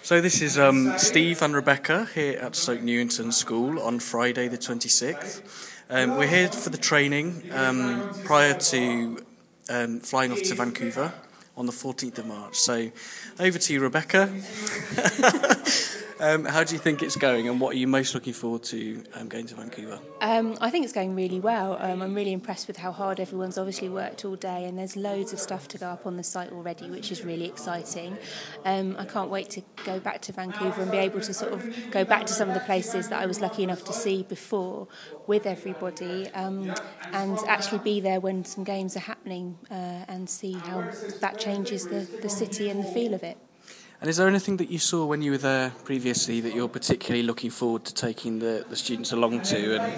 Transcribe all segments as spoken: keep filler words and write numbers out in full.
So this is um, Steve and Rebecca here at Stoke Newington School on Friday the twenty-sixth. Um, we're here for the training um, prior to um, flying off to Vancouver on the fourteenth of March. So over to you, Rebecca. Um, how do you think it's going, and what are you most looking forward to um, going to Vancouver? Um, I think it's going really well. Um, I'm really impressed with how hard everyone's obviously worked all day, and there's loads of stuff to go up on the site already, which is really exciting. Um, I can't wait to go back to Vancouver and be able to sort of go back to some of the places that I was lucky enough to see before with everybody, um, and actually be there when some games are happening uh, and see how that changes the, the city and the feel of it. And is there anything that you saw when you were there previously that you're particularly looking forward to taking the, the students along to? And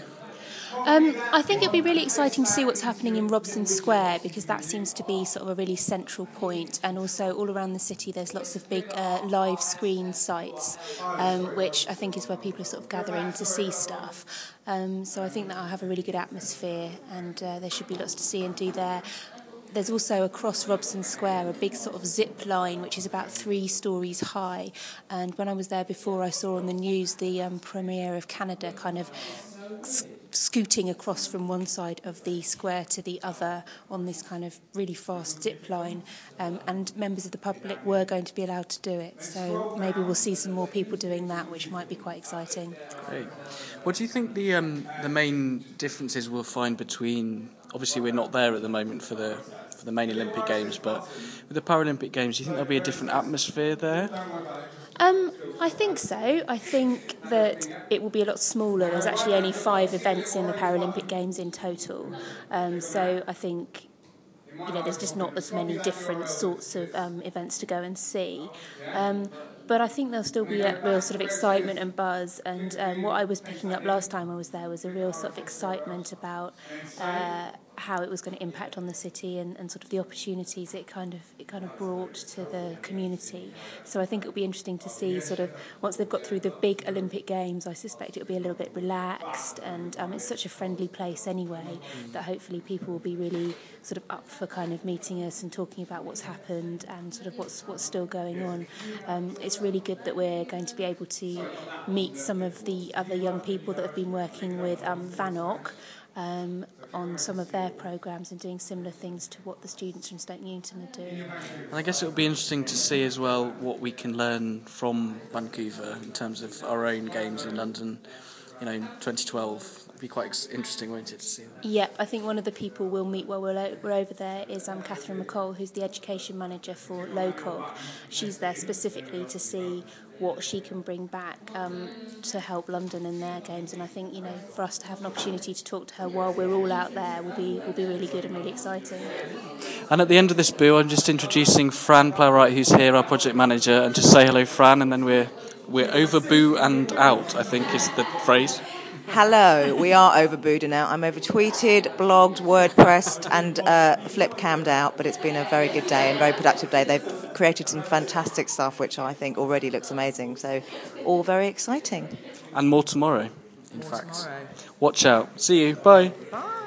Um, I think it'll be really exciting to see what's happening in Robson Square, because that seems to be sort of a really central point, and also all around the city there's lots of big uh, live screen sites, um, which I think is where people are sort of gathering to see stuff. Um, so I think that I'll have a really good atmosphere, and uh, there should be lots to see and do there. There's also across Robson Square a big sort of zip line which is about three stories high, and when I was there before I saw on the news the um, Premier of Canada kind of sc- scooting across from one side of the square to the other on this kind of really fast zip line, um, and members of the public were going to be allowed to do it, so maybe we'll see some more people doing that, which might be quite exciting. Great. What do you think the um, the main differences we'll find between, obviously we're not there at the moment for the for the main Olympic Games, but with the Paralympic Games, do you think there'll be a different atmosphere there? Um, I think so. I think that it will be a lot smaller. There's actually only five events in the Paralympic Games in total. Um, so I think, you know, there's just not as many different sorts of um, events to go and see. Um, but I think there'll still be a real sort of excitement and buzz. And um, what I was picking up last time I was there was a real sort of excitement about uh, how it was going to impact on the city, and, and sort of the opportunities it kind of it kind of brought to the community. So I think it'll be interesting to see sort of once they've got through the big Olympic Games, I suspect it'll be a little bit relaxed, and um, it's such a friendly place anyway that hopefully people will be really sort of up for kind of meeting us and talking about what's happened and sort of what's what's still going on. Um, it's really good that we're going to be able to meet some of the other young people that have been working with um, VANOC Um, on some of their programmes and doing similar things to what the students from Stoke Newington are doing. And I guess it will be interesting to see as well what we can learn from Vancouver in terms of our own games in London, you know, in twenty twelve. It'll be quite interesting, won't it, to see that? Yep, I think one of the people we'll meet while we're, o- we're over there is um, Catherine McCall, who's the education manager for LOCOG. She's there specifically to see what she can bring back um, to help London in their games, and I think, you know, for us to have an opportunity to talk to her while we're all out there will be will be really good and really exciting. And at the end of this boo, I'm just introducing Fran Plowright, who's here, our project manager, and just say hello, Fran, and then we're we're over boo and out, I think is the phrase. Hello, we are over booed and out. I'm over tweeted, blogged, WordPressed, and uh, flip cammed out, but it's been a very good day and very productive day. They've created some fantastic stuff, which I think already looks amazing. So, all very exciting. And more tomorrow, in more fact. Tomorrow. Watch out. See you. Bye. Bye.